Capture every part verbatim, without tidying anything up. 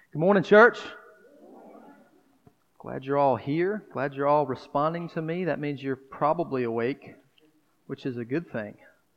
Good morning, church. Glad you're all here. Glad you're all responding to me. That means you're probably awake, which is a good thing.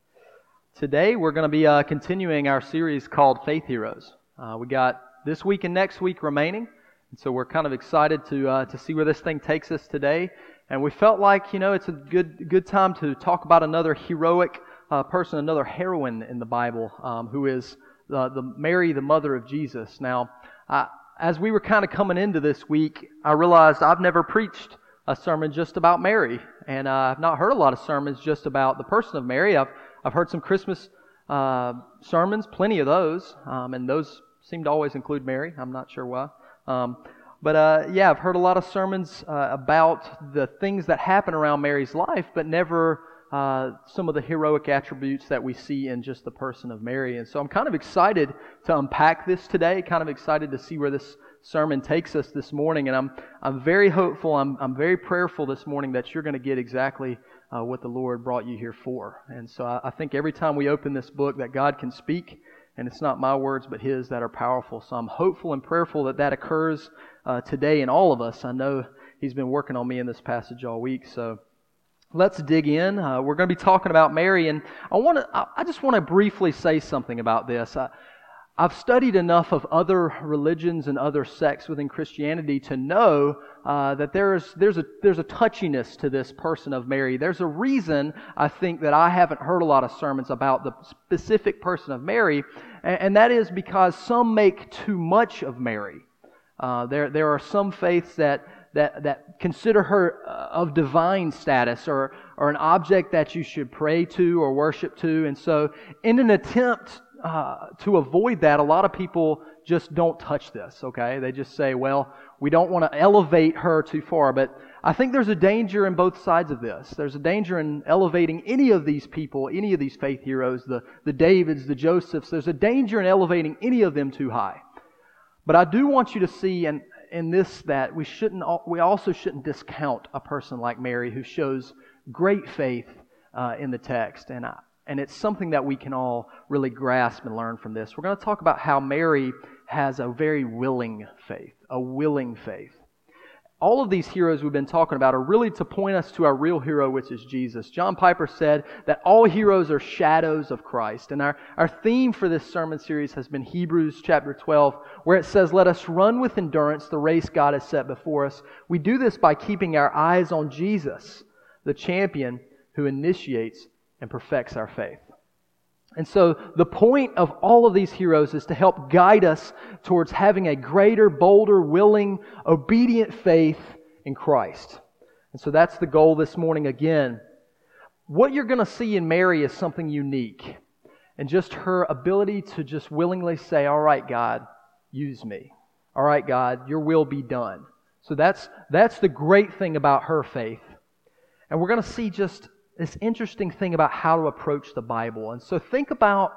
Today, we're going to be uh, continuing our series called Faith Heroes. Uh, we got this week and next week remaining, and so we're kind of excited to uh, to see where this thing takes us today. And we felt like, you know, it's a good good time to talk about another heroic uh, person, another heroine in the Bible, um, who is the, the Mary, the mother of Jesus. Now, I, as we were kind of coming into this week, I realized I've never preached a sermon just about Mary, and uh, I've not heard a lot of sermons just about the person of Mary. I've I've heard some Christmas uh, sermons, plenty of those, um, and those seem to always include Mary. I'm not sure why. Um, but uh, yeah, I've heard a lot of sermons uh, about the things that happen around Mary's life, but never uh, some of the heroic attributes that we see in just the person of Mary. And so I'm kind of excited to unpack this today, kind of excited to see where this sermon takes us this morning. And I'm I'm very hopeful, I'm I'm very prayerful this morning that you're going to get exactly uh, what the Lord brought you here for. And so I, I think every time we open this book that God can speak, and it's not my words but His that are powerful. So I'm hopeful and prayerful that that occurs uh, today in all of us. I know He's been working on me in this passage all week, so let's dig in. Uh, we're going to be talking about Mary, and I want to. I just want to briefly say something about this. I, I've studied enough of other religions and other sects within Christianity to know uh, that there's there's a there's a touchiness to this person of Mary. There's a reason I think that I haven't heard a lot of sermons about the specific person of Mary, and, and that is because some make too much of Mary. Uh, there there are some faiths that. That, that consider her of divine status or, or an object that you should pray to or worship to. And so in an attempt uh, to avoid that, a lot of people just don't touch this, okay? They just say, well, we don't want to elevate her too far. But I think there's a danger in both sides of this. There's a danger in elevating any of these people, any of these faith heroes, the, the Davids, the Josephs. There's a danger in elevating any of them too high. But I do want you to see, and in this, that we shouldn't, we also shouldn't discount a person like Mary who shows great faith uh, in the text, and I, and it's something that we can all really grasp and learn from this. We're going to talk about how Mary has a very willing faith, a willing faith. All of these heroes we've been talking about are really to point us to our real hero, which is Jesus. John Piper said that all heroes are shadows of Christ. And our, our theme for this sermon series has been Hebrews chapter twelve, where it says, "Let us run with endurance the race God has set before us. We do this by keeping our eyes on Jesus, the champion who initiates and perfects our faith." And so the point of all of these heroes is to help guide us towards having a greater, bolder, willing, obedient faith in Christ. And so that's the goal this morning again. What you're going to see in Mary is something unique. And just her ability to just willingly say, all right, God, use me. All right, God, your will be done. So that's that's the great thing about her faith. And we're going to see just this interesting thing about how to approach the Bible. And so think about,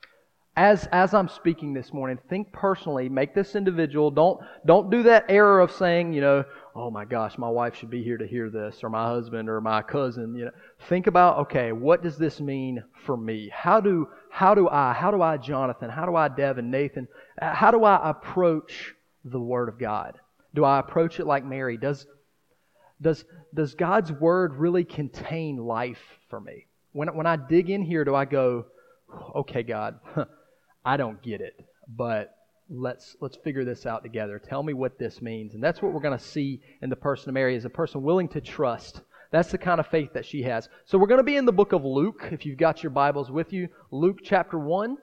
as as I'm speaking this morning, think personally, make this individual. Don't don't do that error of saying, you know, oh my gosh, my wife should be here to hear this, or my husband, or my cousin. You know, think about, okay, what does this mean for me? How do how do I, how do I, Jonathan, how do I, Devin, Nathan, how do I approach the Word of God? Do I approach it like Mary? Does Does does God's Word really contain life for me? When when I dig in here, do I go, okay, God, I don't get it, but let's let's figure this out together. Tell me what this means. And that's what we're going to see in the person of Mary, is a person willing to trust. That's the kind of faith that she has. So we're going to be in the book of Luke, if you've got your Bibles with you, Luke chapter one.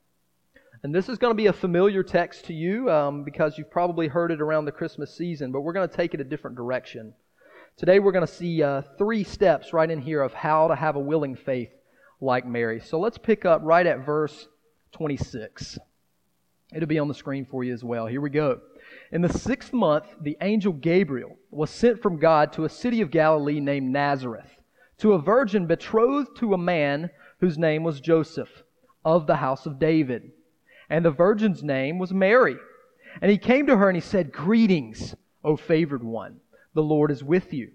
And this is going to be a familiar text to you um, because you've probably heard it around the Christmas season, but we're going to take it a different direction. Today we're going to see uh, three steps right in here of how to have a willing faith like Mary. So let's pick up right at verse twenty-six. It'll be on the screen for you as well. Here we go. "In the sixth month, the angel Gabriel was sent from God to a city of Galilee named Nazareth, to a virgin betrothed to a man whose name was Joseph, of the house of David. And the virgin's name was Mary. And he came to her and he said, 'Greetings, O favored one. The Lord is with you.'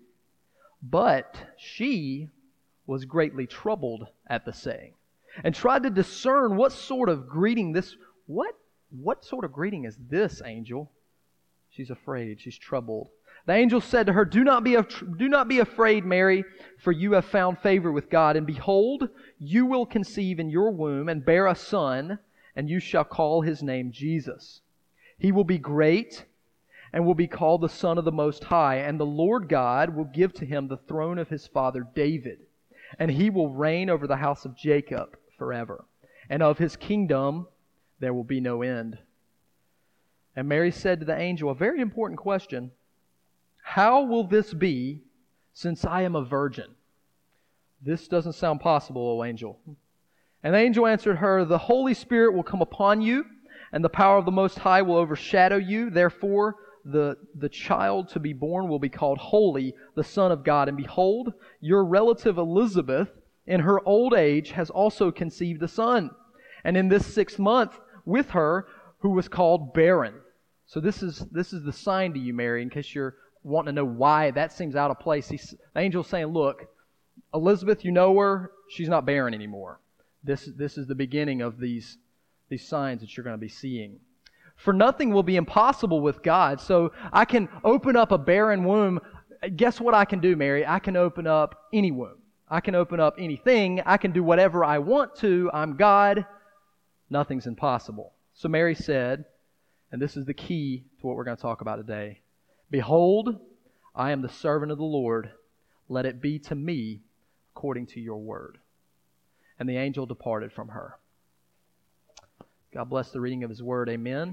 But she was greatly troubled at the saying, and tried to discern what sort of greeting this what "What sort of greeting is this, angel?" She's afraid. She's troubled. The angel said to her, "Do not be af- do not be afraid, Mary, for you have found favor with God. And behold, you will conceive in your womb and bear a son, and you shall call his name Jesus. He will be great and will be called the Son of the Most High. And the Lord God will give to him the throne of his father David. And he will reign over the house of Jacob forever. And of his kingdom there will be no end." And Mary said to the angel, a very important question, "How will this be, since I am a virgin?" This doesn't sound possible, O angel. And the angel answered her, "The Holy Spirit will come upon you, and the power of the Most High will overshadow you. Therefore, the, the child to be born will be called Holy, the Son of God. And behold, your relative Elizabeth, in her old age, has also conceived a son. And in this sixth month with her, who was called barren." So this is this is the sign to you, Mary, in case you're wanting to know why that seems out of place. He's, the angel's saying, look, Elizabeth, you know her, she's not barren anymore. This, this is the beginning of these, these signs that you're going to be seeing. For nothing will be impossible with God. So I can open up a barren womb. Guess what I can do, Mary? I can open up any womb. I can open up anything. I can do whatever I want to. I'm God. Nothing's impossible. So Mary said, and this is the key to what we're going to talk about today, "Behold, I am the servant of the Lord. Let it be to me according to your word." And the angel departed from her. God bless the reading of His word. Amen.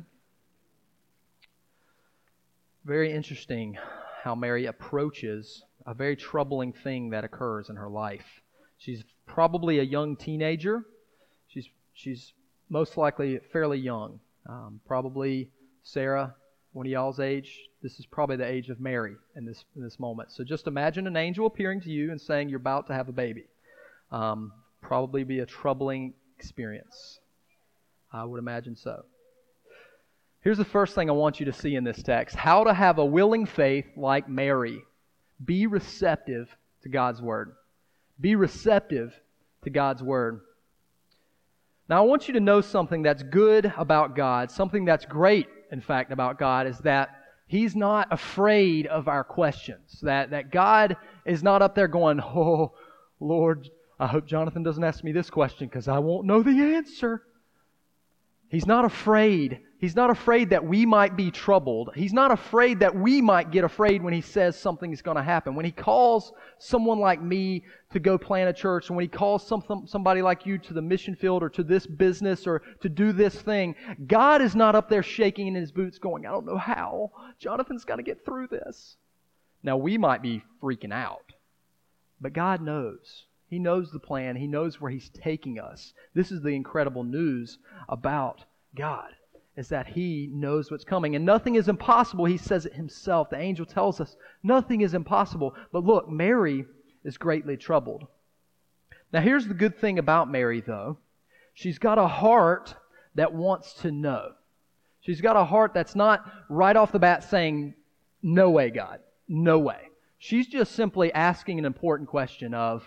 Very interesting how Mary approaches a very troubling thing that occurs in her life. She's probably a young teenager. She's she's most likely fairly young. Um, probably Sarah, one of y'all's age. This is probably the age of Mary in this in this moment. So just imagine an angel appearing to you and saying you're about to have a baby. Um, probably be a troubling experience. I would imagine so. Here's the first thing I want you to see in this text. How to have a willing faith like Mary. Be receptive to God's Word. Be receptive to God's Word. Now, I want you to know something that's good about God, something that's great, in fact, about God, is that He's not afraid of our questions. That, that God is not up there going, "Oh, Lord, I hope Jonathan doesn't ask me this question because I won't know the answer." He's not afraid. He's not afraid that we might be troubled. He's not afraid that we might get afraid when He says something is going to happen. When He calls someone like me to go plant a church, and when He calls some, somebody like you to the mission field or to this business or to do this thing, God is not up there shaking in His boots going, "I don't know how. Jonathan's got to get through this." Now, we might be freaking out, but God knows. He knows the plan. He knows where He's taking us. This is the incredible news about God, is that He knows what's coming. And nothing is impossible. He says it Himself. The angel tells us nothing is impossible. But look, Mary is greatly troubled. Now here's the good thing about Mary, though. She's got a heart that wants to know. She's got a heart that's not right off the bat saying, "No way, God. No way." She's just simply asking an important question of,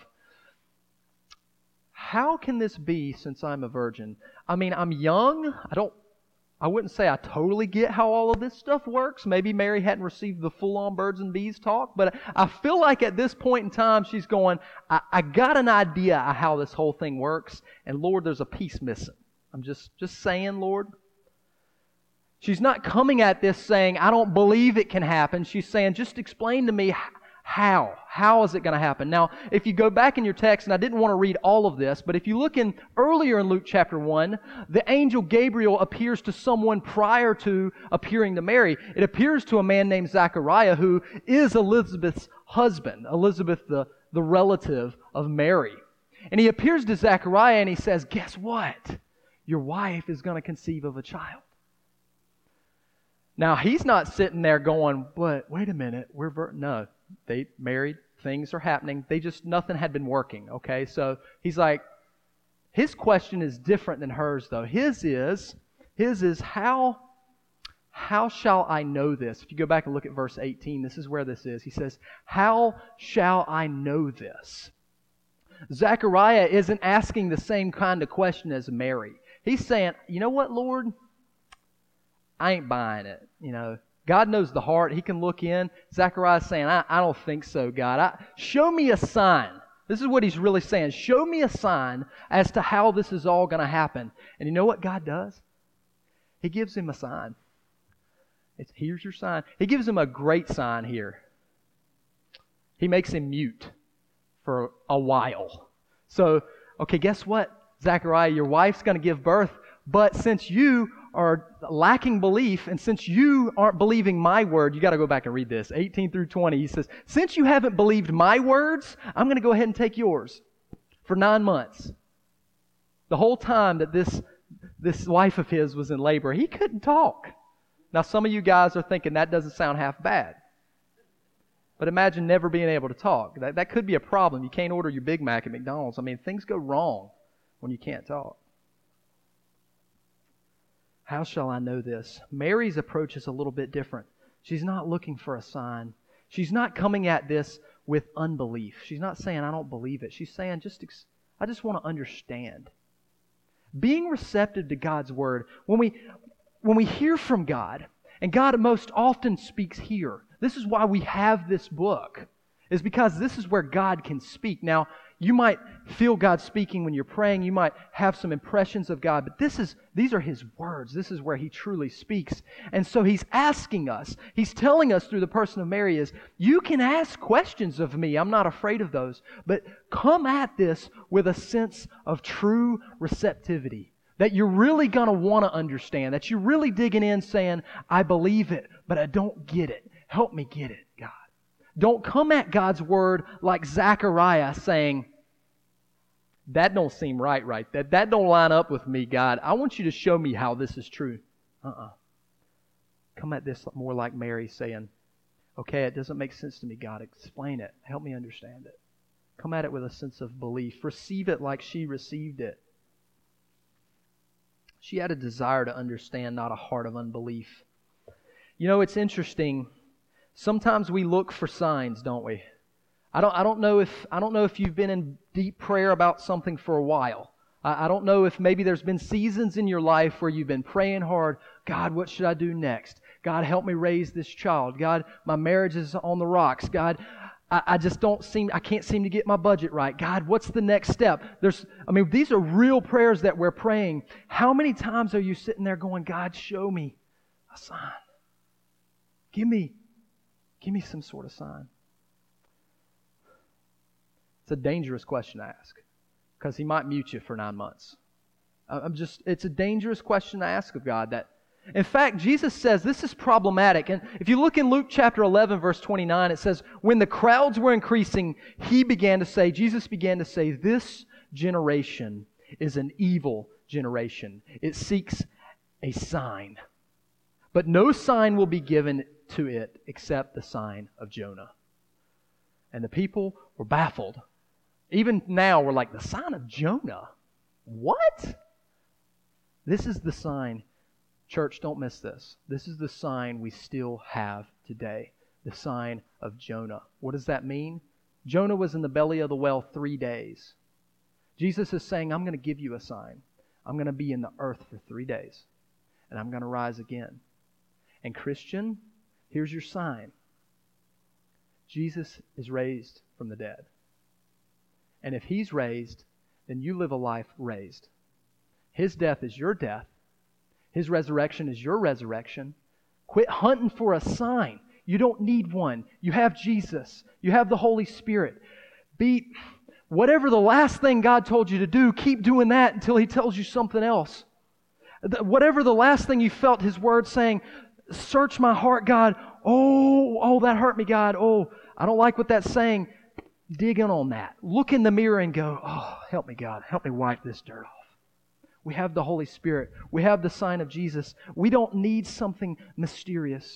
how can this be since I'm a virgin? I mean, I'm young. I don't, I wouldn't say I totally get how all of this stuff works. Maybe Mary hadn't received the full-on birds and bees talk, but I feel like at this point in time, she's going, I, I got an idea of how this whole thing works, and Lord, there's a piece missing. I'm just, just saying, Lord. She's not coming at this saying, I don't believe it can happen. She's saying, just explain to me how. How is it going to happen? Now, if you go back in your text, and I didn't want to read all of this, but if you look in earlier in Luke chapter one, the angel Gabriel appears to someone prior to appearing to Mary. It appears to a man named Zechariah, who is Elizabeth's husband, Elizabeth, the, the relative of Mary. And he appears to Zechariah and he says, guess what? Your wife is going to conceive of a child. Now, he's not sitting there going, but wait a minute, we're ver-. No. They married, things are happening. They just, nothing had been working, okay? So he's like, his question is different than hers, though. His is, his is, how, how shall I know this? If you go back and look at verse eighteen, this is where this is. He says, how shall I know this? Zechariah isn't asking the same kind of question as Mary. He's saying, you know what, Lord? I ain't buying it. You know, God knows the heart. He can look in. Zechariah's saying, I, I don't think so, God. I, show me a sign. This is what he's really saying. Show me a sign as to how this is all going to happen. And you know what God does? He gives him a sign. It's, here's your sign. He gives him a great sign here. He makes him mute for a while. So, okay, guess what, Zechariah? Your wife's going to give birth, but since you are lacking belief, and since you aren't believing my word, you got to go back and read this, eighteen through twenty. He says, since you haven't believed my words, I'm going to go ahead and take yours for nine months. The whole time that this, this wife of his was in labor, he couldn't talk. Now, some of you guys are thinking that doesn't sound half bad. But imagine never being able to talk. That, that could be a problem. You can't order your Big Mac at McDonald's. I mean, things go wrong when you can't talk. How shall I know this? Mary's approach is a little bit different. She's not looking for a sign. She's not coming at this with unbelief. She's not saying, I don't believe it. She's saying, just I just want to understand. Being receptive to God's Word. When we, when we hear from God, and God most often speaks here. This is why we have this book, is because this is where God can speak. Now, you might feel God speaking when you're praying. You might have some impressions of God, but this is these are His words. This is where He truly speaks. And so He's asking us, He's telling us through the person of Mary is, you can ask questions of me. I'm not afraid of those. But come at this with a sense of true receptivity. That you're really going to want to understand. That you're really digging in saying, I believe it, but I don't get it. Help me get it, God. Don't come at God's Word like Zechariah saying, that don't seem right, right? That, that don't line up with me, God. I want you to show me how this is true. Uh-uh. Come at this more like Mary saying, okay, it doesn't make sense to me, God. Explain it. Help me understand it. Come at it with a sense of belief. Receive it like she received it. She had a desire to understand, not a heart of unbelief. You know, it's interesting. Sometimes we look for signs, don't we? I don't, I don't know if I don't know if you've been in deep prayer about something for a while. I, I don't know if maybe there's been seasons in your life where you've been praying hard. God, what should I do next? God, help me raise this child. God, my marriage is on the rocks. God, I, I just don't seem, I can't seem to get my budget right. God, what's the next step? There's, I mean, these are real prayers that we're praying. How many times are you sitting there going, God, show me a sign. Give me, give me some sort of sign. It's a dangerous question to ask because He might mute you for nine months. I'm just, it's a dangerous question to ask of God. That, in fact, Jesus says this is problematic. And if you look in Luke chapter eleven, verse twenty-nine, it says, when the crowds were increasing, He began to say, Jesus began to say, this generation is an evil generation. It seeks a sign. But no sign will be given to it except the sign of Jonah. And the people were baffled. Even now, we're like, the sign of Jonah? What? This is the sign. Church, don't miss this. This is the sign we still have today. The sign of Jonah. What does that mean? Jonah was in the belly of the whale three days. Jesus is saying, I'm going to give you a sign. I'm going to be in the earth for three days. And I'm going to rise again. And Christian, here's your sign. Jesus is raised from the dead. And if He's raised, then you live a life raised. His death is your death. His resurrection is your resurrection. Quit hunting for a sign. You don't need one. You have Jesus. You have the Holy Spirit. Be whatever the last thing God told you to do, keep doing that until He tells you something else. Whatever the last thing you felt His Word saying, search my heart, God. Oh, oh, that hurt me, God. Oh, I don't like what that's saying. Dig in on that. Look in the mirror and go, oh, help me, God. Help me wipe this dirt off. We have the Holy Spirit. We have the sign of Jesus. We don't need something mysterious.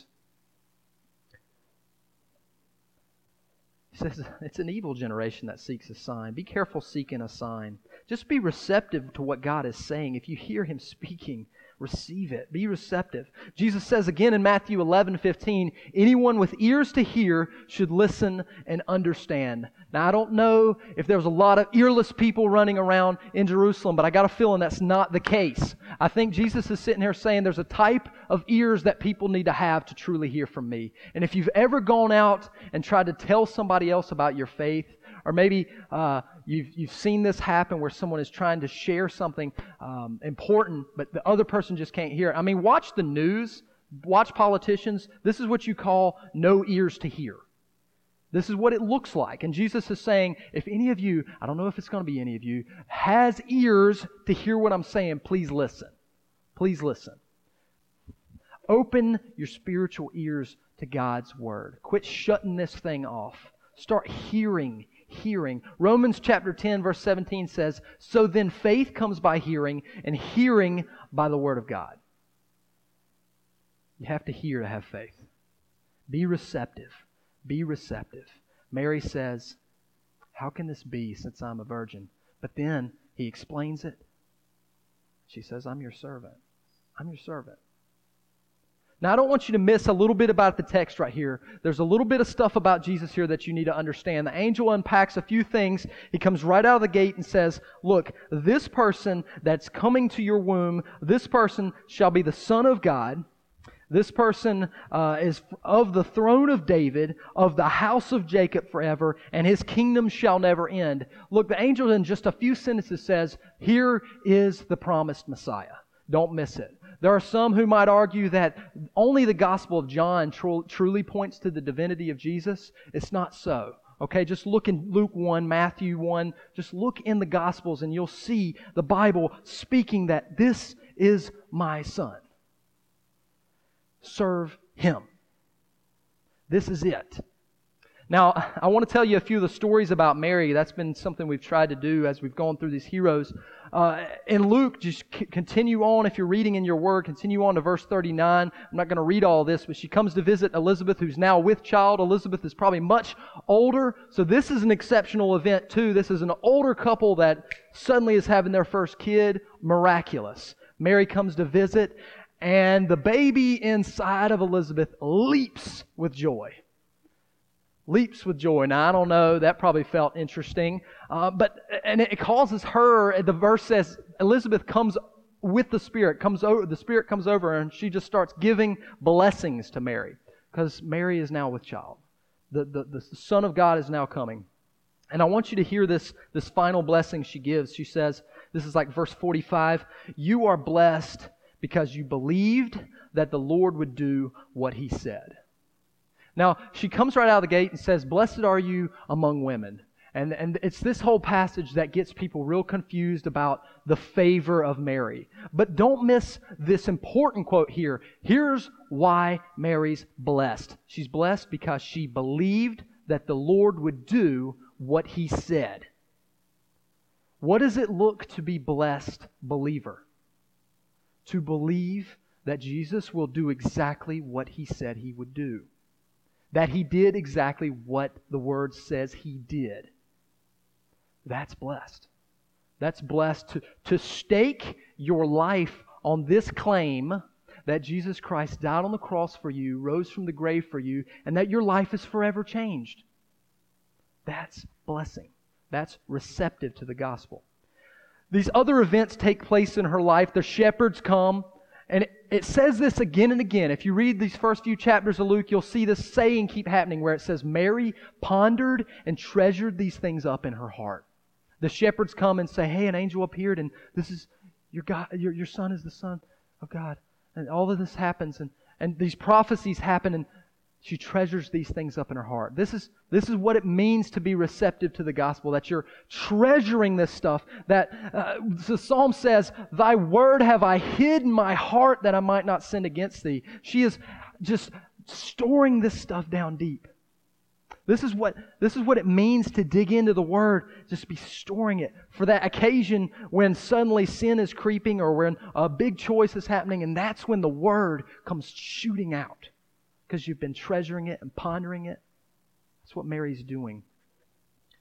He says it's an evil generation that seeks a sign. Be careful seeking a sign. Just be receptive to what God is saying. If you hear Him speaking, Receive it. Be receptive. Jesus says again in Matthew eleven fifteen, anyone with ears to hear should listen and understand. Now, I don't know if there was a lot of earless people running around in Jerusalem, but I got a feeling that's not the case. I think Jesus is sitting here saying there's a type of ears that people need to have to truly hear from me. And if you've ever gone out and tried to tell somebody else about your faith, or maybe uh, you've, you've seen this happen where someone is trying to share something um, important, but the other person just can't hear it. I mean, watch the news, watch politicians. This is what you call no ears to hear. This is what it looks like. And Jesus is saying, if any of you, I don't know if it's going to be any of you, has ears to hear what I'm saying, please listen. Please listen. Open your spiritual ears to God's Word. Quit shutting this thing off. Start hearing Hearing. Romans chapter ten verse seventeen says, so then faith comes by hearing, and hearing by the Word of God. You have to hear to have faith. Be receptive. Be receptive. Mary says, how can this be since I'm a virgin? But then he explains it. She says, I'm your servant. I'm your servant. Now, I don't want you to miss a little bit about the text right here. There's a little bit of stuff about Jesus here that you need to understand. The angel unpacks a few things. He comes right out of the gate and says, look, this person that's coming to your womb, this person shall be the Son of God. This person uh, is of the throne of David, of the house of Jacob forever, and his kingdom shall never end. Look, the angel in just a few sentences says, here is the promised Messiah. Don't miss it. There are some who might argue that only the Gospel of John tr- truly points to the divinity of Jesus. It's not so. Okay, just look in Luke one, Matthew one. Just look in the Gospels and you'll see the Bible speaking that this is my Son. Serve Him. This is it. Now, I want to tell you a few of the stories about Mary. That's been something we've tried to do as we've gone through these heroes. Uh, in Luke, just c- continue on, if you're reading in your Word, continue on to verse thirty-nine. I'm not going to read all this, but she comes to visit Elizabeth, who's now with child. Elizabeth is probably much older, so this is an exceptional event too. This is an older couple that suddenly is having their first kid. Miraculous. Mary comes to visit, and the baby inside of Elizabeth leaps with joy. Leaps with joy. Now, I don't know, that probably felt interesting. Uh, but and it causes her, the verse says, Elizabeth comes with the Spirit, comes over, the Spirit comes over her, and she just starts giving blessings to Mary. Because Mary is now with child. The, the, the Son of God is now coming. And I want you to hear this, this final blessing she gives. She says, this is like verse forty-five, you are blessed because you believed that the Lord would do what He said. Now, she comes right out of the gate and says, blessed are you among women. And, and it's this whole passage that gets people real confused about the favor of Mary. But don't miss this important quote here. Here's why Mary's blessed. She's blessed because she believed that the Lord would do what He said. What does it look to be blessed believer? To believe that Jesus will do exactly what He said He would do. That He did exactly what the Word says He did. That's blessed. That's blessed to, to stake your life on this claim that Jesus Christ died on the cross for you, rose from the grave for you, and that your life is forever changed. That's blessing. That's receptive to the gospel. These other events take place in her life. The shepherds come. And it, it says this again and again. If you read these first few chapters of Luke, you'll see this saying keep happening where it says, Mary pondered and treasured these things up in her heart. The shepherds come and say, hey, an angel appeared and this is, your God, your, your son is the Son of God. And all of this happens and, and these prophecies happen and she treasures these things up in her heart. This is, this is what it means to be receptive to the gospel, that you're treasuring this stuff. That uh, the Psalm says, Thy word have I hid in my heart that I might not sin against Thee. She is just storing this stuff down deep. This is what, this is what it means to dig into the Word, just be storing it for that occasion when suddenly sin is creeping or when a big choice is happening, and that's when the Word comes shooting out. Because you've been treasuring it and pondering it. That's what Mary's doing.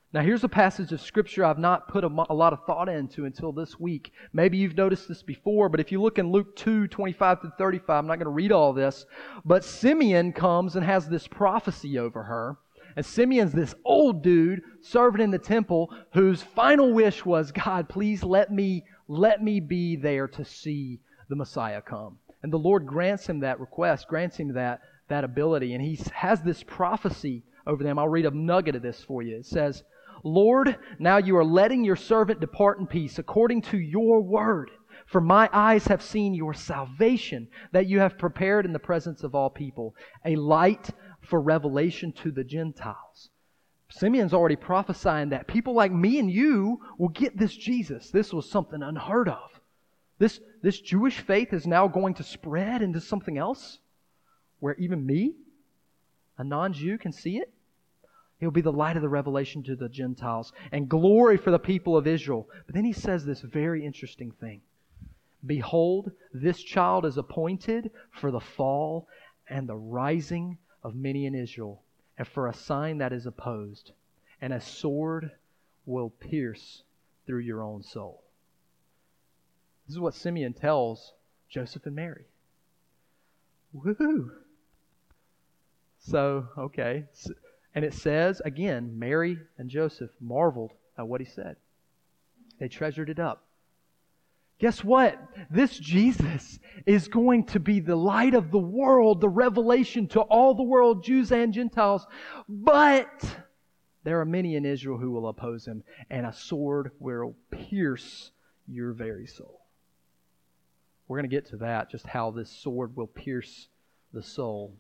Now here's a passage of Scripture I've not put a, mo- a lot of thought into until this week. Maybe you've noticed this before, but if you look in Luke two, twenty-five through thirty-five, I'm not going to read all this, but Simeon comes and has this prophecy over her. And Simeon's this old dude serving in the temple whose final wish was, God, please let me, let me be there to see the Messiah come. And the Lord grants him that request, grants him that, that ability. And he has this prophecy over them. I'll read a nugget of this for you. It says, Lord, now you are letting your servant depart in peace according to your word. For my eyes have seen your salvation that you have prepared in the presence of all people, a light for revelation to the Gentiles. Simeon's already prophesying that people like me and you will get this Jesus. This was something unheard of. This, this Jewish faith is now going to spread into something else where even me, a non-Jew, can see it. He'll be the light of the revelation to the Gentiles and glory for the people of Israel. But then he says this very interesting thing. Behold, this child is appointed for the fall and the rising of many in Israel, and for a sign that is opposed, and a sword will pierce through your own soul. This is what Simeon tells Joseph and Mary. Woohoo! So, okay. And it says, again, Mary and Joseph marveled at what he said. They treasured it up. Guess what? This Jesus is going to be the light of the world, the revelation to all the world, Jews and Gentiles. But there are many in Israel who will oppose him, and a sword will pierce your very soul. We're going to get to that, just how this sword will pierce the soul.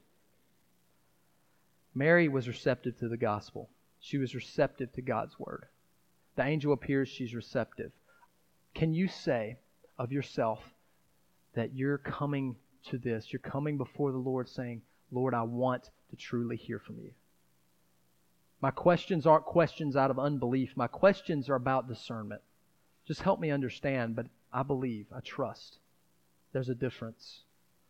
Mary was receptive to the gospel. She was receptive to God's word. The angel appears, she's receptive. Can you say of yourself that you're coming to this, you're coming before the Lord saying, Lord, I want to truly hear from you. My questions aren't questions out of unbelief. My questions are about discernment. Just help me understand, but I believe, I trust. There's a difference.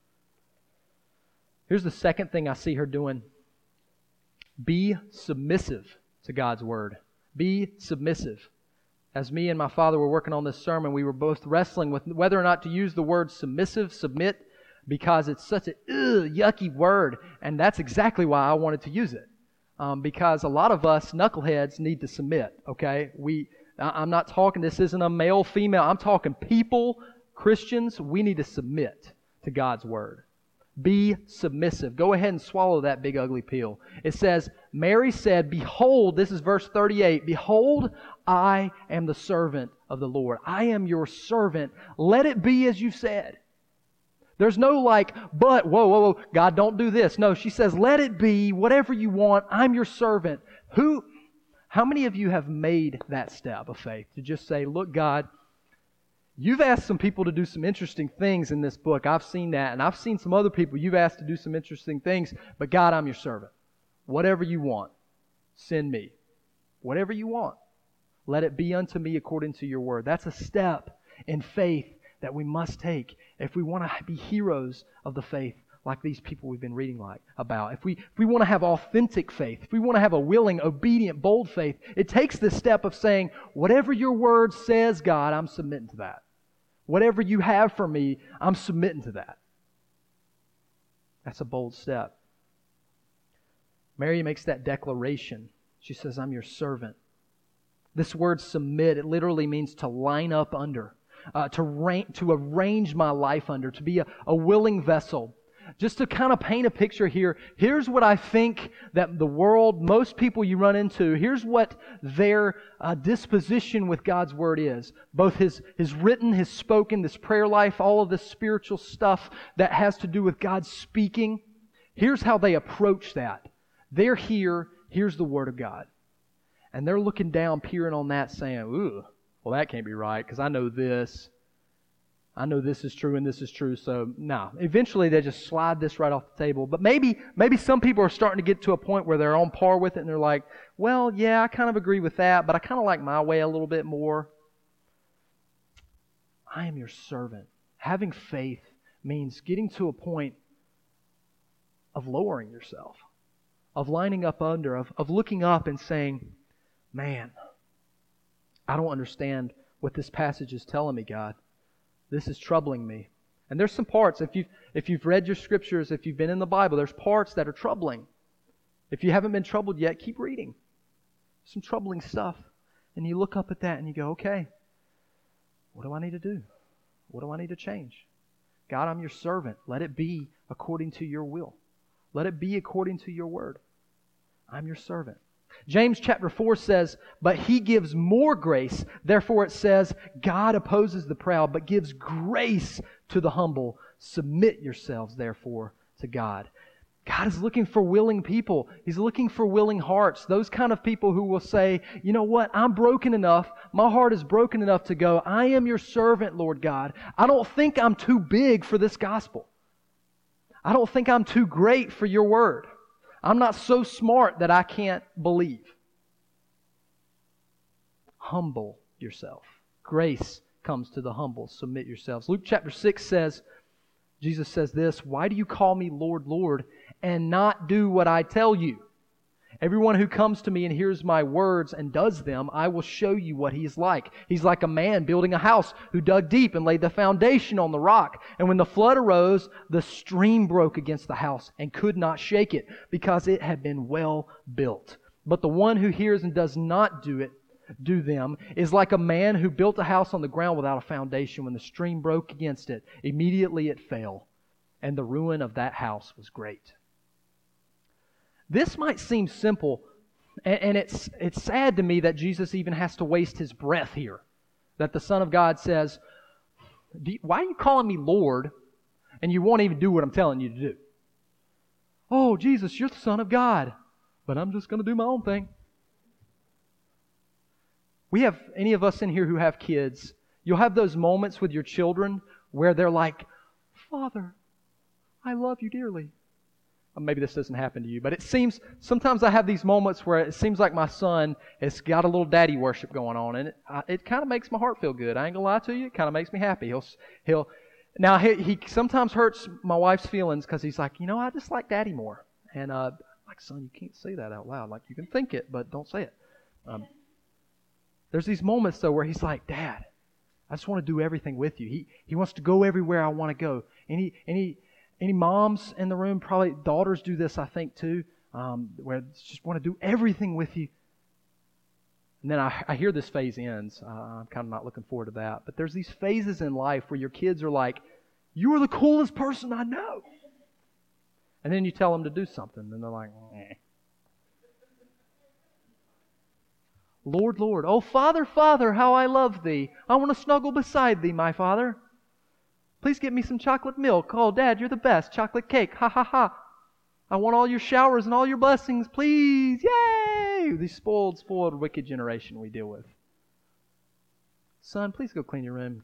Here's the second thing I see her doing. Be submissive to God's word. Be submissive. As me and my father were working on this sermon, we were both wrestling with whether or not to use the word submissive, submit, because it's such a ugh, yucky word, and that's exactly why I wanted to use it. Um, because a lot of us knuckleheads need to submit, okay? We, I'm not talking, this isn't a male, female, I'm talking people, Christians, we need to submit to God's word. Be submissive. Go ahead and swallow that big ugly pill. It says, Mary said, behold, this is verse thirty-eight, behold, I am the servant of the Lord. I am your servant. Let it be as you said. There's no like, but, whoa, whoa, whoa, God, don't do this. No, she says, let it be, whatever you want. I'm your servant. Who, how many of you have made that step of faith to just say, look, God, you've asked some people to do some interesting things in this book. I've seen that. And I've seen some other people you've asked to do some interesting things. But God, I'm your servant. Whatever you want, send me. Whatever you want, let it be unto me according to your word. That's a step in faith that we must take if we want to be heroes of the faith like these people we've been reading like about. If we, if we want to have authentic faith, if we want to have a willing, obedient, bold faith, it takes this step of saying, whatever your word says, God, I'm submitting to that. Whatever you have for me, I'm submitting to that. That's a bold step. Mary makes that declaration. She says, I'm your servant. This word submit, it literally means to line up under, uh, to, ra- to arrange my life under, to be a, a willing vessel. Just to kind of paint a picture here, here's what I think that the world, most people you run into, here's what their uh, disposition with God's Word is. Both His, His written, His spoken, this prayer life, all of this spiritual stuff that has to do with God speaking. Here's how they approach that. They're here, here's the Word of God. And they're looking down, peering on that, saying, ooh, well, that can't be right because I know this. I know this is true and this is true, so no. Eventually they just slide this right off the table. But maybe maybe some people are starting to get to a point where they're on par with it and they're like, well, yeah, I kind of agree with that, but I kind of like my way a little bit more. I am your servant. Having faith means getting to a point of lowering yourself, of lining up under, of, of looking up and saying, man, I don't understand what this passage is telling me, God. This is troubling me. And there's some parts, if you've, if you've read your scriptures, if you've been in the Bible, there's parts that are troubling. If you haven't been troubled yet, keep reading. Some troubling stuff. And you look up at that and you go, okay, what do I need to do? What do I need to change? God, I'm your servant. Let it be according to your will. Let it be according to your word. I'm your servant. James chapter four says, but He gives more grace. Therefore it says, God opposes the proud, but gives grace to the humble. Submit yourselves, therefore, to God. God is looking for willing people. He's looking for willing hearts. Those kind of people who will say, you know what, I'm broken enough. My heart is broken enough to go, I am your servant, Lord God. I don't think I'm too big for this gospel. I don't think I'm too great for your word. I'm not so smart that I can't believe. Humble yourself. Grace comes to the humble. Submit yourselves. Luke chapter six says, Jesus says this, why do you call me Lord, Lord, and not do what I tell you? Everyone who comes to me and hears my words and does them, I will show you what he is like. He's like a man building a house who dug deep and laid the foundation on the rock. And when the flood arose, the stream broke against the house and could not shake it because it had been well built. But the one who hears and does not do it, do them, is like a man who built a house on the ground without a foundation. When the stream broke against it, immediately it fell, and the ruin of that house was great. This might seem simple, and, and it's it's sad to me that Jesus even has to waste His breath here. That the Son of God says, do you, why are you calling me Lord, and you won't even do what I'm telling you to do? Oh, Jesus, you're the Son of God, but I'm just going to do my own thing. We have, any of us in here who have kids, you'll have those moments with your children where they're like, Father, I love you dearly. Maybe this doesn't happen to you, but it seems, sometimes I have these moments where it seems like my son has got a little daddy worship going on, and it, I, it kind of makes my heart feel good. I ain't gonna lie to you, it kind of makes me happy. He'll, he'll, now he, he sometimes hurts my wife's feelings because he's like, you know, I just like daddy more. And uh, like, son, you can't say that out loud. Like, you can think it, but don't say it. Um, there's these moments though where he's like, Dad, I just want to do everything with you. He he wants to go everywhere I want to go. And he and he. Any moms in the room, probably daughters do this, I think, too, um, where they just want to do everything with you. And then I, I hear this phase ends. Uh, I'm kind of not looking forward to that. But there's these phases in life where your kids are like, you are the coolest person I know. And then you tell them to do something, and they're like, eh. Lord, Lord, oh, Father, Father, how I love Thee. I want to snuggle beside Thee, my Father. Please get me some chocolate milk. Oh, Dad, you're the best. Chocolate cake. Ha, ha, ha. I want all your showers and all your blessings, please. Yay! The spoiled, spoiled, wicked generation we deal with. Son, please go clean your room.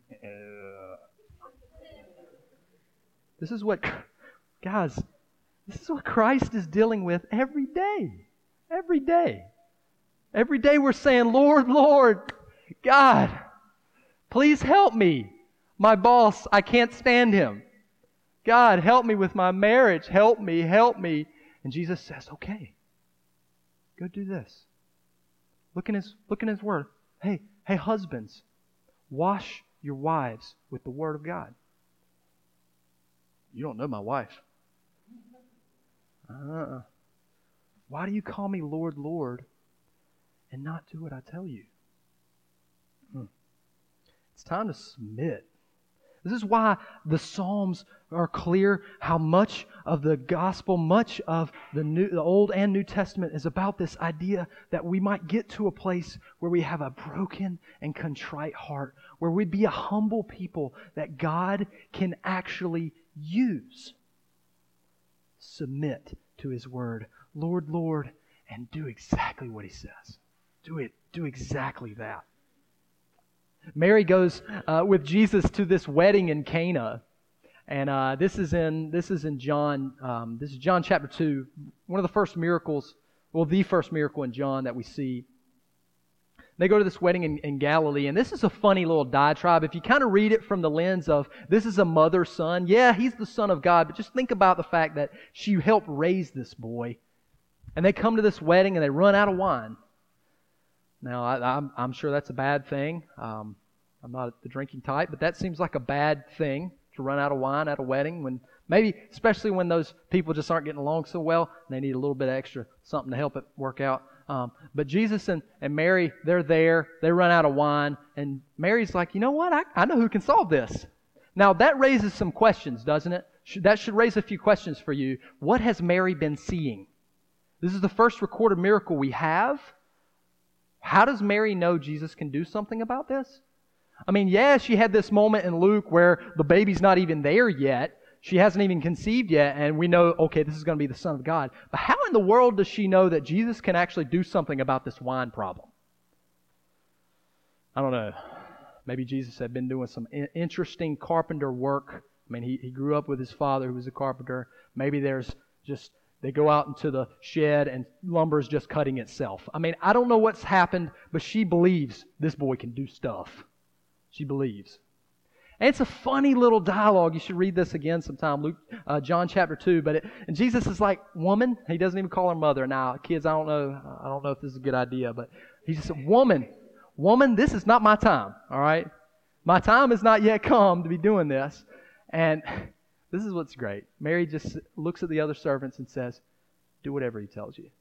This is what, guys, this is what Christ is dealing with every day. Every day. Every day we're saying, Lord, Lord, God, please help me. My boss, I can't stand him. God, help me with my marriage. Help me, help me. And Jesus says, okay, go do this. Look in His, look in His Word. Hey, hey, husbands, wash your wives with the Word of God. You don't know my wife. Uh-uh. Why do you call me Lord, Lord, and not do what I tell you? Hmm. It's time to submit. This is why the Psalms are clear how much of the gospel, much of the New, the Old and New Testament is about this idea that we might get to a place where we have a broken and contrite heart, where we'd be a humble people that God can actually use. Submit to His Word. Lord, Lord, and do exactly what He says. Do it. Do exactly that. Mary goes uh, with Jesus to this wedding in Cana, and uh, this is in this is in John. Um, this is John chapter two, one of the first miracles, well, the first miracle in John that we see. They go to this wedding in, in Galilee, and this is a funny little diatribe. If you kind of read it from the lens of this is a mother-son, yeah, he's the Son of God, but just think about the fact that she helped raise this boy, and they come to this wedding and they run out of wine. Now, I, I'm, I'm sure that's a bad thing. Um, I'm not the drinking type, but that seems like a bad thing to run out of wine at a wedding when maybe, especially when those people just aren't getting along so well and they need a little bit extra something to help it work out. Um, but Jesus and, and Mary, they're there. They run out of wine. And Mary's like, you know what? I, I know who can solve this. Now, that raises some questions, doesn't it? That should raise a few questions for you. What has Mary been seeing? This is the first recorded miracle we have. How does Mary know Jesus can do something about this? I mean, yeah, she had this moment in Luke where the baby's not even there yet. She hasn't even conceived yet, and we know, okay, this is going to be the Son of God. But how in the world does she know that Jesus can actually do something about this wine problem? I don't know. Maybe Jesus had been doing some interesting carpenter work. I mean, he, he grew up with his father who was a carpenter. Maybe there's just, they go out into the shed and lumber is just cutting itself. I mean, I don't know what's happened, but she believes this boy can do stuff. She believes. And it's a funny little dialogue. You should read this again sometime, Luke, uh, John chapter two. But it, and Jesus is like, woman. He doesn't even call her mother. Now, kids, I don't know. I don't know if this is a good idea, but he just said, woman, woman, this is not my time. All right, my time has not yet come to be doing this. And this is what's great. Mary just looks at the other servants and says, do whatever he tells you.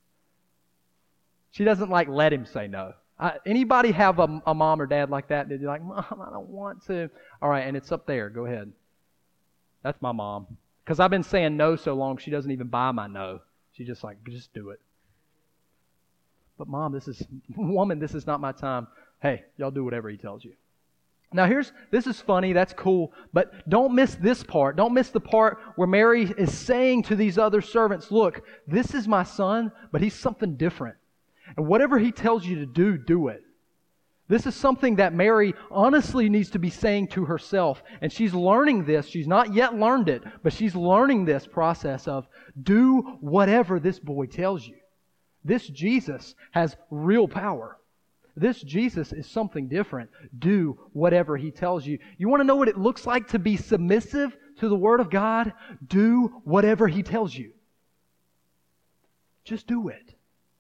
She doesn't like let him say no. Uh, anybody have a, a mom or dad like that? They're like, Mom, I don't want to. All right, and it's up there. Go ahead. That's my mom. Because I've been saying no so long, she doesn't even buy my no. She's just like, just do it. But Mom, this is, woman, this is not my time. Hey, y'all do whatever he tells you. Now here's, this is funny, that's cool, but don't miss this part. Don't miss the part where Mary is saying to these other servants, look, this is my son, but he's something different. And whatever he tells you to do, do it. This is something that Mary honestly needs to be saying to herself. And she's learning this. She's not yet learned it, but she's learning this process of do whatever this boy tells you. This Jesus has real power. This Jesus is something different. Do whatever he tells you. You want to know what it looks like to be submissive to the Word of God? Do whatever he tells you. Just do it.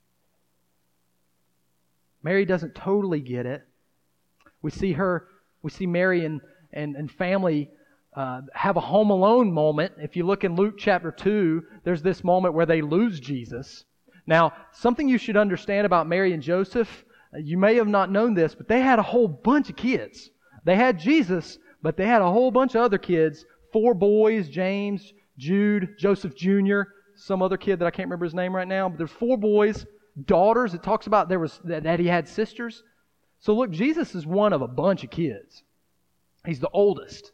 Mary doesn't totally get it. We see her, we see Mary and, and, and family uh, have a home alone moment. If you look in Luke chapter two, there's this moment where they lose Jesus. Now, something you should understand about Mary and Joseph, you may have not known this, but they had a whole bunch of kids. They had Jesus, but they had a whole bunch of other kids. Four boys, James, Jude, Joseph Junior, some other kid that I can't remember his name right now, but there's four boys. Daughters, it talks about there was that, that he had sisters. So look, Jesus is one of a bunch of kids. He's the oldest.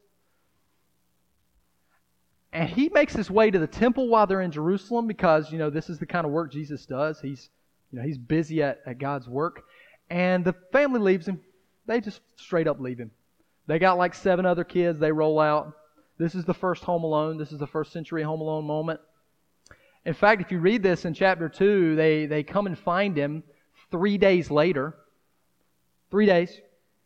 And he makes his way to the temple while they're in Jerusalem because, you know, this is the kind of work Jesus does. He's, you know, he's busy at, at God's work. And the family leaves him. They just straight up leave him. They got like seven other kids. They roll out. This is the first Home Alone. This is the first century Home Alone moment. In fact, if you read this in chapter two, they, they come and find him three days later. Three days.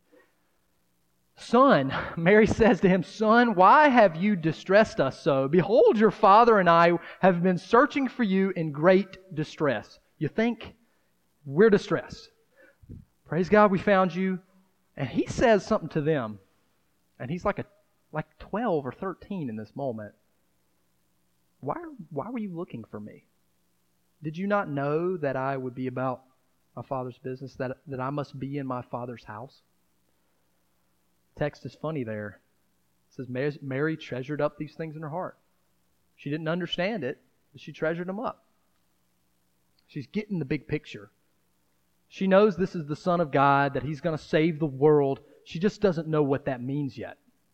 Son, Mary says to him, Son, why have you distressed us so? Behold, your father and I have been searching for you in great distress. You think? We're distressed. Praise God, we found you. And he says something to them. And he's like a like twelve or thirteen in this moment. Why, why were you looking for me? Did you not know that I would be about my Father's business, that, that I must be in my Father's house? The text is funny there. It says Mary, Mary treasured up these things in her heart. She didn't understand it, but she treasured them up. She's getting the big picture. She knows this is the Son of God, that He's going to save the world. She just doesn't know what that means yet.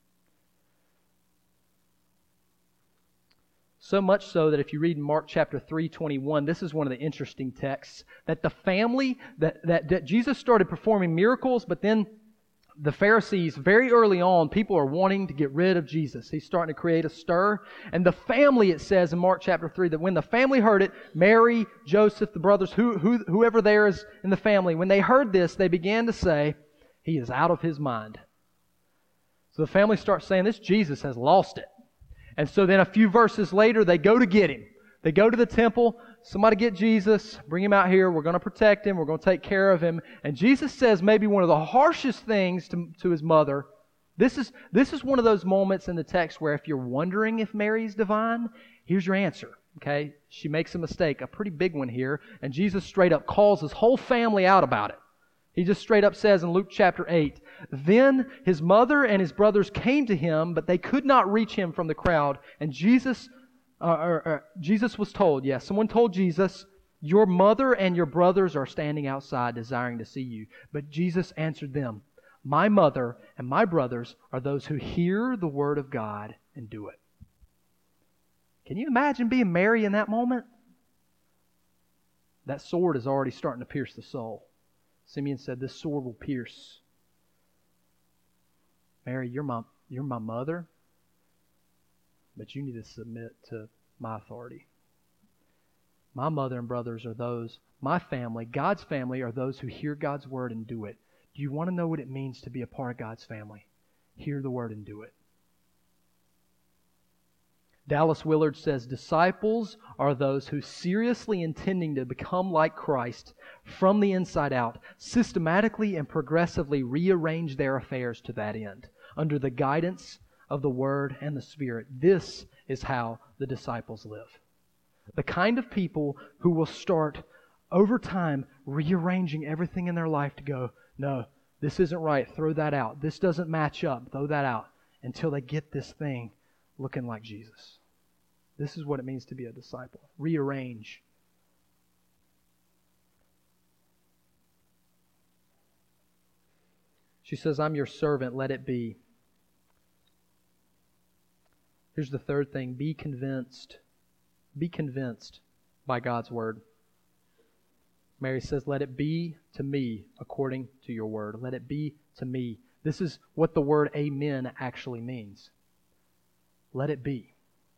So much so that if you read in Mark chapter three twenty-one, this is one of the interesting texts, that the family, that, that, that Jesus started performing miracles, but then the Pharisees, very early on, people are wanting to get rid of Jesus. He's starting to create a stir. And the family, it says in Mark chapter three, that when the family heard it, Mary, Joseph, the brothers, who, who, whoever there is in the family, when they heard this, they began to say, He is out of His mind. So the family starts saying, this Jesus has lost it. And so then a few verses later, they go to get Him. They go to the temple. somebody get Jesus, bring him out here, we're going to protect him, we're going to take care of him. And Jesus says maybe one of the harshest things to, to his mother. This is, this is one of those moments in the text where if you're wondering if Mary's divine, here's your answer. Okay? She makes a mistake, a pretty big one here, and Jesus straight up calls his whole family out about it. He just straight up says in Luke chapter eight, "Then his mother and his brothers came to him, but they could not reach him from the crowd. And Jesus, uh, or, or, Jesus was told, yes, someone told Jesus, 'Your mother and your brothers are standing outside desiring to see you.' But Jesus answered them, 'My mother and my brothers are those who hear the word of God and do it.'" Can you imagine being Mary in that moment? That sword is already starting to pierce the soul. Simeon said, "This sword will pierce. Mary, you're my, you're my mother, but you need to submit to my authority. My mother and brothers are those, my family, God's family, are those who hear God's word and do it. Do you want to know what it means to be a part of God's family? Hear the word and do it." Dallas Willard says, "Disciples are those who, seriously intending to become like Christ from the inside out, systematically and progressively rearrange their affairs to that end, under the guidance of the Word and the Spirit. This is how the disciples live." The kind of people who will start, over time, rearranging everything in their life to go, "No, this isn't right, throw that out. This doesn't match up, throw that out," until they get this thing looking like Jesus. This is what it means to be a disciple. Rearrange. She says, "I'm your servant, let it be." Here's the third thing. Be convinced. Be convinced by God's word. Mary says, "Let it be to me according to your word." Let it be to me. This is what the word amen actually means. Let it be.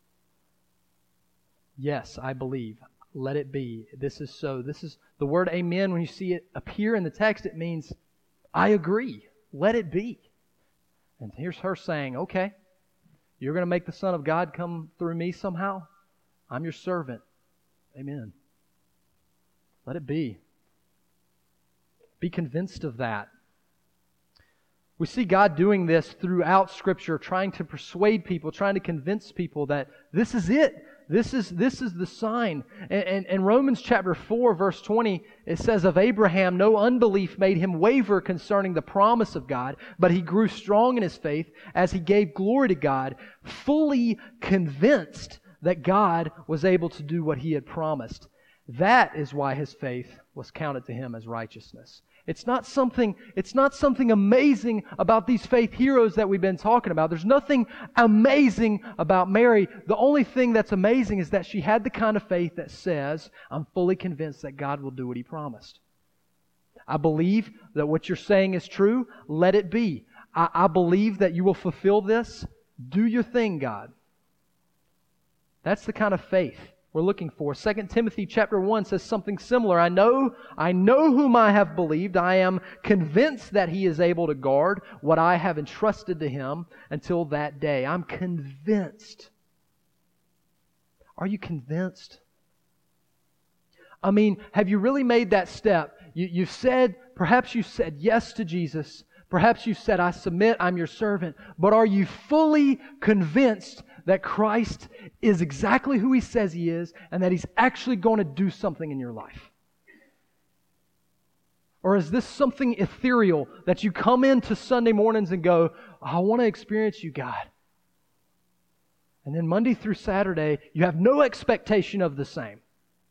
Yes, I believe. Let it be. This is so. This is the word amen. When you see it appear in the text, it means I agree. Let it be. And here's her saying, okay, you're going to make the Son of God come through me somehow? I'm your servant. Amen. Let it be. Be convinced of that. We see God doing this throughout Scripture, trying to persuade people, trying to convince people that this is it. This is this is the sign. And, and, and Romans chapter four, verse twenty, it says, "Of Abraham no unbelief made him waver concerning the promise of God, but he grew strong in his faith as he gave glory to God, fully convinced that God was able to do what he had promised." That is why his faith was counted to him as righteousness. It's not something, it's not something amazing about these faith heroes that we've been talking about. There's nothing amazing about Mary. The only thing that's amazing is that she had the kind of faith that says, I'm fully convinced that God will do what He promised. I believe that what you're saying is true. Let it be. I, I believe that you will fulfill this. Do your thing, God. That's the kind of faith we're looking for. Second Timothy chapter one says something similar. I know, I know whom I have believed. I am convinced that He is able to guard what I have entrusted to Him until that day. I'm convinced. Are you convinced? I mean, have you really made that step? You, you've said, perhaps you said yes to Jesus. Perhaps you said, I submit, I'm your servant. But are you fully convinced that Christ is exactly who He says He is and that He's actually going to do something in your life? Or is this something ethereal that you come into Sunday mornings and go, I want to experience You, God. And then Monday through Saturday, you have no expectation of the same.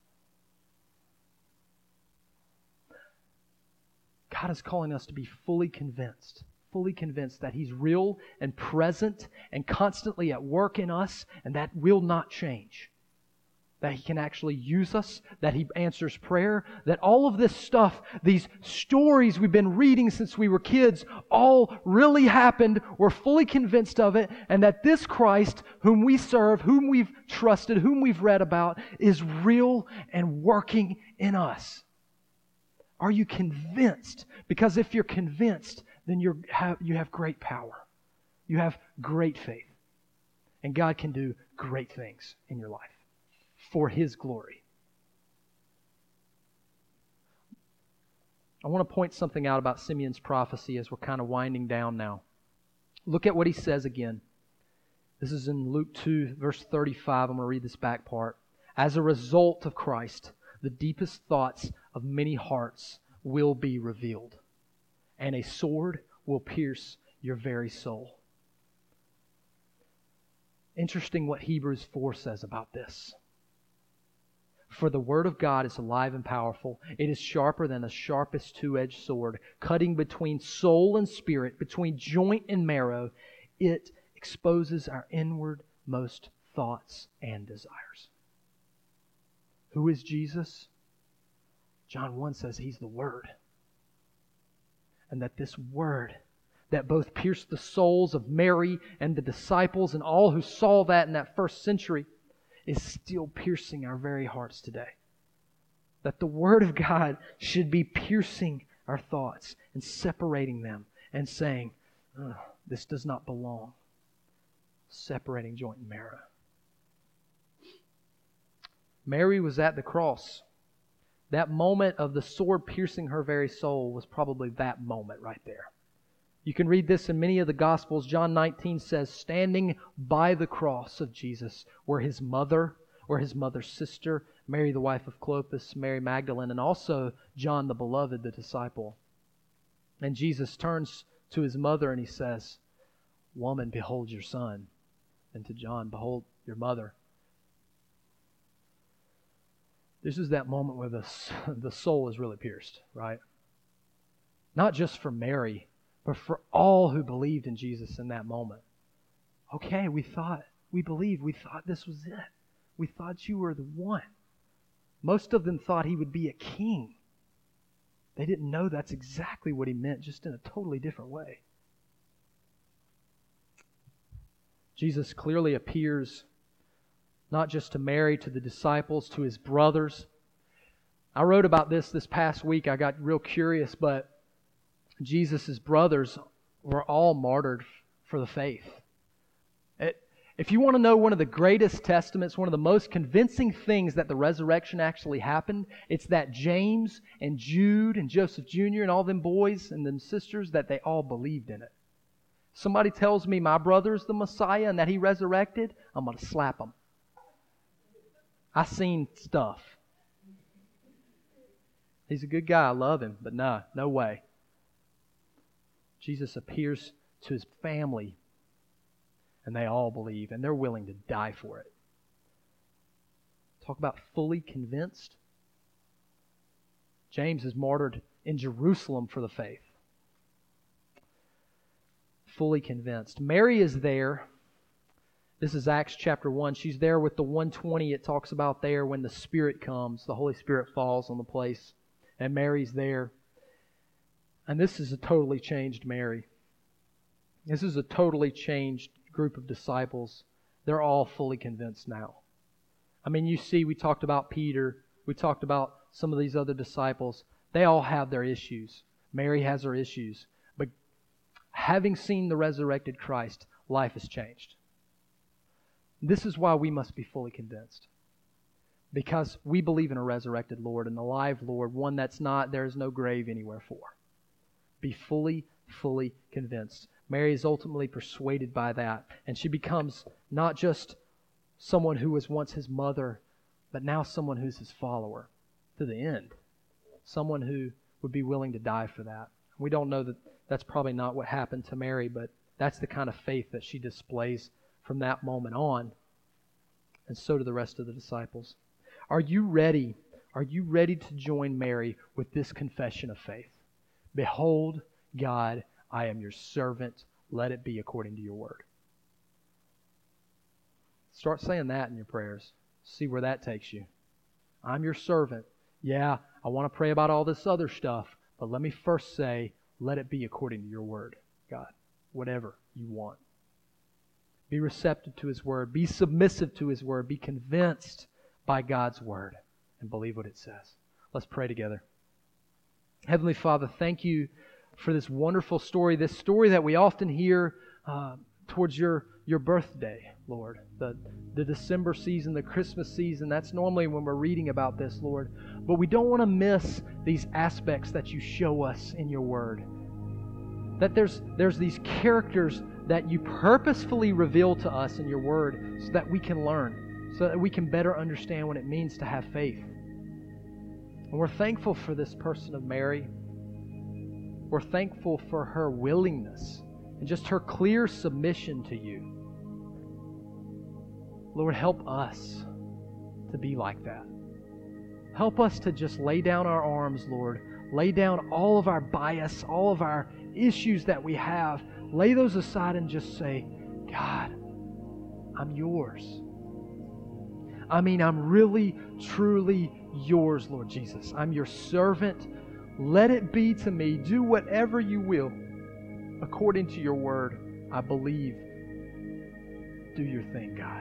God is calling us to be fully convinced, fully convinced that He's real and present and constantly at work in us, and that will not change. That He can actually use us, that He answers prayer, that all of this stuff, these stories we've been reading since we were kids, all really happened. We're fully convinced of it, and that this Christ, whom we serve, whom we've trusted, whom we've read about, is real and working in us. Are you convinced? Because if you're convinced, then you have, you have great power. You have great faith. And God can do great things in your life for His glory. I want to point something out about Simeon's prophecy as we're kind of winding down now. Look at what he says again. This is in Luke two, verse thirty-five. I'm going to read this back part. As a result of Christ, the deepest thoughts of many hearts will be revealed, and a sword will pierce your very soul. Interesting what Hebrews four says about this. For the Word of God is alive and powerful. It is sharper than the sharpest two-edged sword, cutting between soul and spirit, between joint and marrow. It exposes our inwardmost thoughts and desires. Who is Jesus? John one says He's the Word. And that this Word that both pierced the souls of Mary and the disciples and all who saw that in that first century is still piercing our very hearts today. That the Word of God should be piercing our thoughts and separating them and saying, this does not belong. Separating joint and marrow. Mary was at the cross. That moment of the sword piercing her very soul was probably that moment right there. You can read this in many of the Gospels. John nineteen says, standing by the cross of Jesus were His mother, or His mother's sister, Mary the wife of Clopas, Mary Magdalene, and also John the beloved, the disciple. And Jesus turns to His mother and He says, woman, behold your son. And to John, behold your mother. This is that moment where the, the soul is really pierced, right? Not just for Mary, but for all who believed in Jesus in that moment. Okay, we thought, we believed, we thought this was it. We thought you were the one. Most of them thought He would be a king. They didn't know that's exactly what He meant, just in a totally different way. Jesus clearly appears not just to Mary, to the disciples, to His brothers. I wrote about this this past week. I got real curious, but Jesus' brothers were all martyred for the faith. It, if you want to know one of the greatest testaments, one of the most convincing things that the resurrection actually happened, it's that James and Jude and Joseph Junior and all them boys and them sisters, that they all believed in it. Somebody tells me my brother's the Messiah and that He resurrected, I'm going to slap them. I seen stuff. He's a good guy. I love him. But no, no way. Jesus appears to His family and they all believe and they're willing to die for it. Talk about fully convinced. James is martyred in Jerusalem for the faith. Fully convinced. Mary is there. This is Acts chapter one. She's there with the one twenty it talks about there when the Spirit comes. The Holy Spirit falls on the place. And Mary's there. And this is a totally changed Mary. This is a totally changed group of disciples. They're all fully convinced now. I mean, you see, we talked about Peter. We talked about some of these other disciples. They all have their issues. Mary has her issues. But having seen the resurrected Christ, life has changed. This is why we must be fully convinced. Because we believe in a resurrected Lord, an alive Lord, one that's not, there is no grave anywhere for. Be fully, fully convinced. Mary is ultimately persuaded by that, and she becomes not just someone who was once His mother, but now someone who's His follower to the end. Someone who would be willing to die for that. We don't know that that's probably not what happened to Mary, but that's the kind of faith that she displays from that moment on, and so do the rest of the disciples. Are you ready? Are you ready to join Mary with this confession of faith? Behold, God, I am your servant. Let it be according to your word. Start saying that in your prayers. See where that takes you. I'm your servant. Yeah, I want to pray about all this other stuff, but let me first say, let it be according to your word, God. Whatever you want. Be receptive to His word. Be submissive to His word. Be convinced by God's word and believe what it says. Let's pray together. Heavenly Father, thank You for this wonderful story, this story that we often hear uh, towards Your your birthday, Lord. The, the December season, the Christmas season, that's normally when we're reading about this, Lord. But we don't want to miss these aspects that you show us in your word. That there's, there's these characters that you purposefully reveal to us in your word so that we can learn, so that we can better understand what it means to have faith. And we're thankful for this person of Mary. We're thankful for her willingness and just her clear submission to you. Lord, help us to be like that. Help us to just lay down our arms, Lord. Lay down all of our bias, all of our issues that we have. Lay those aside and just say, God, I'm yours. I mean, I'm really, truly yours, Lord Jesus. I'm your servant. Let it be to me. Do whatever you will according to your word. I believe. Do your thing, God.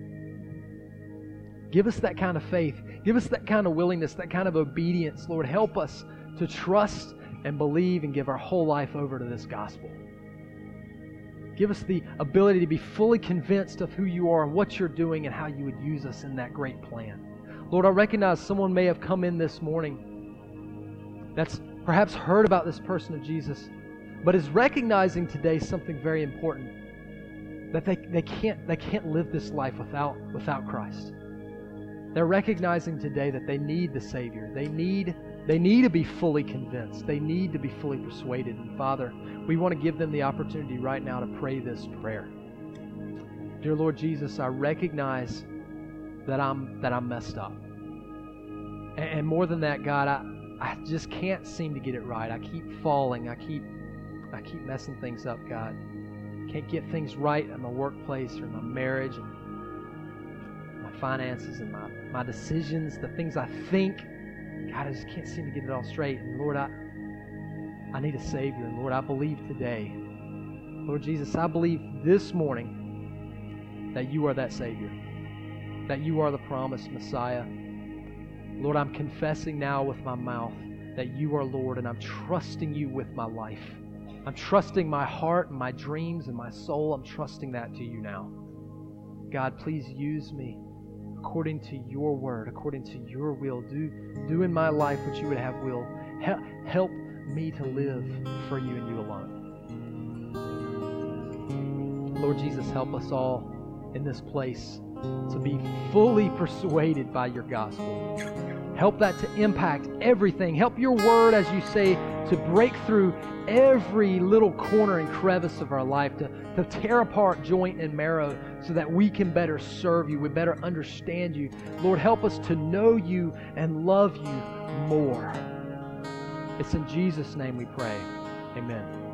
Give us that kind of faith. Give us that kind of willingness, that kind of obedience. Lord, help us to trust and believe and give our whole life over to this gospel. Give us the ability to be fully convinced of who you are and what you're doing and how you would use us in that great plan. Lord, I recognize someone may have come in this morning that's perhaps heard about this person of Jesus, but is recognizing today something very important, that they, they can't they can't live this life without without Christ. They're recognizing today that they need the Savior. They need they need to be fully convinced. They need to be fully persuaded. And Father, we want to give them the opportunity right now to pray this prayer. Dear Lord Jesus, I recognize that I'm that I'm messed up. And, and more than that, God, I, I just can't seem to get it right. I keep falling. I keep I keep messing things up, God. Can't get things right in my workplace or my marriage and my finances and my, my decisions, the things I think. God, I just can't seem to get it all straight. And Lord, I I need a Savior. And Lord, I believe today, Lord Jesus, I believe this morning that you are that Savior, that you are the promised Messiah. Lord, I'm confessing now with my mouth that you are Lord, and I'm trusting you with my life. I'm trusting my heart and my dreams and my soul. I'm trusting that to you now. God, please use me according to your word, according to your will. Do, do in my life what you would have will. Help, help me to live for you and you alone. Lord Jesus, help us all in this place to be fully persuaded by your gospel. Help that to impact everything. Help your word, as you say, to break through every little corner and crevice of our life, to, to tear apart joint and marrow so that we can better serve you, we better understand you. Lord, help us to know you and love you more. It's in Jesus' name we pray. Amen.